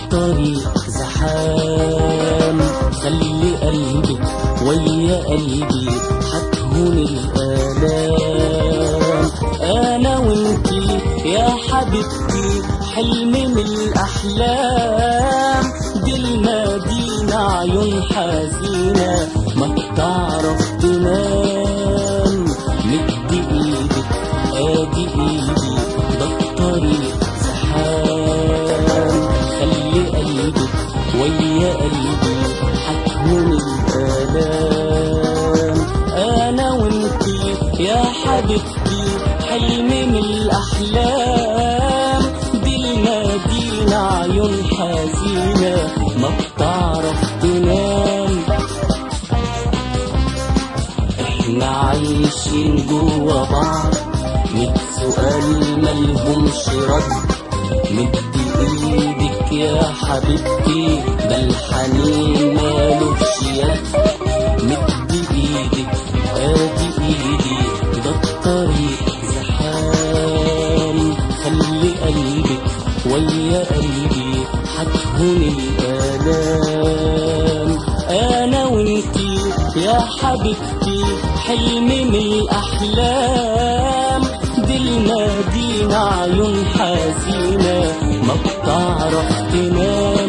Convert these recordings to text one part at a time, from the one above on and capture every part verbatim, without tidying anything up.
الطريق زحام، خلي قلبك ويا قلبي هتهون الآلام. أنا وانتي يا حبيبتي حلم من الأحلام، دي المدينة عيون حزينة ما بتعرف تنام. مد ايدك ادي ايدي ده الطريق زحام، خلي قلبك ويا قلبي هتهون الآلام. أنا وانتي يا حبيبتي حلم من الأحلام، دي المدينة عيون حزينة ما بتعرف تنام. احنا عايشين جوا بعض ميت سؤال ملهمش رد. مد ايدك يا حبيبتي ده الحنين مالوش يد. مد ايدك ادي ايدي ده الطريق زحام، خلي قلبك ويا قلبي هتهون الآلام. أنا وانتي يا حبيبتي حلم من الأحلام، دي المدينة عيون حزينة ما بتعرف تنام.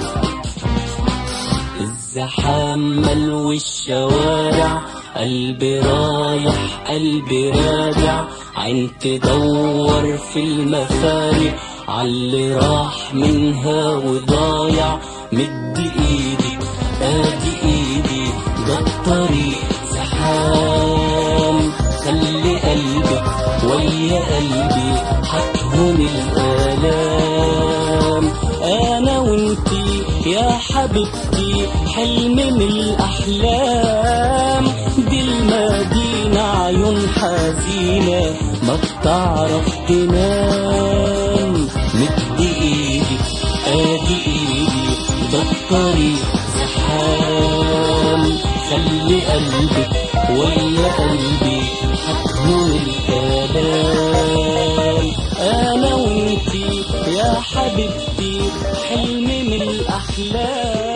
الزحام ملو الشوارع، قلبي رايح قلبي راجع، عين تدور في المفارق عاللي راح منها وضايع. مد ايدك ادي ايدي ده الطريق زحام، خلي قلبك ويا قلبي هتهون الآلام. أنا وانتي يا حبيبتي حلم من الأحلام، دي المدينة عيون حزينة ما بتعرف تنام. مد ايدك ادي ايدي ده الطريق زحام، خلي قلبك ويا قلبي هتهون الآلام. أنا وانتي يا حبيبتي حلم من الأحلام.